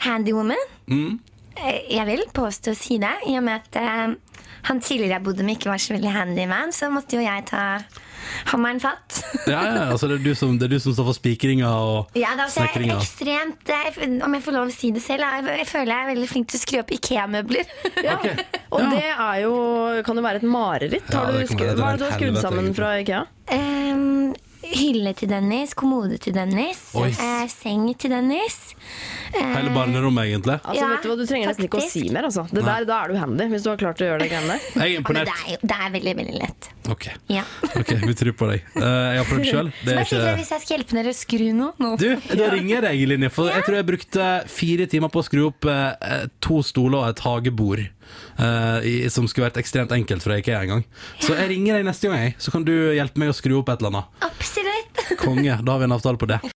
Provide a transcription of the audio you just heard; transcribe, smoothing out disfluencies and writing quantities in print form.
handywoman. Jeg vil påstå å si det, i og med at han tidligere jeg bodde med ikke var så veldig handyman, så måtte jo jeg ta hammeren fatt. Altså det er du som står for spikringer og ja, da, altså, snekringer. Ekstremt, om jeg får lov å si det selv, jeg føler jeg er veldig flink til å skru opp IKEA-møbler. Okay. Og det er jo, kan jo være et mareritt. Hva har du skrudd sammen fra IKEA? Hylle til Dennis, kommode til Dennis, seng til Dennis. Hele barnerommet egentlig. Altså vet du hva, du trenger nesten ikke å si mer altså. Da er du handy, hvis du har klart å gjøre det greiene der. Jeg er imponert. Det er veldig, veldig lett. Ok, vi tror på deg. Jeg har prøvd selv. Så bare si det hvis jeg skal hjelpe dere å skru noe. Du, da ringer jeg Linje, for jeg tror jeg brukte 4 timer på å skru opp 2 stoler og et hagebord. Som skulle vært ekstremt enkelt for IKEA en gang. Så jeg ringer deg neste gang, så kan du hjelpe meg å skru opp et eller annet. Absolutt. Konge, da har vi en avtale på det.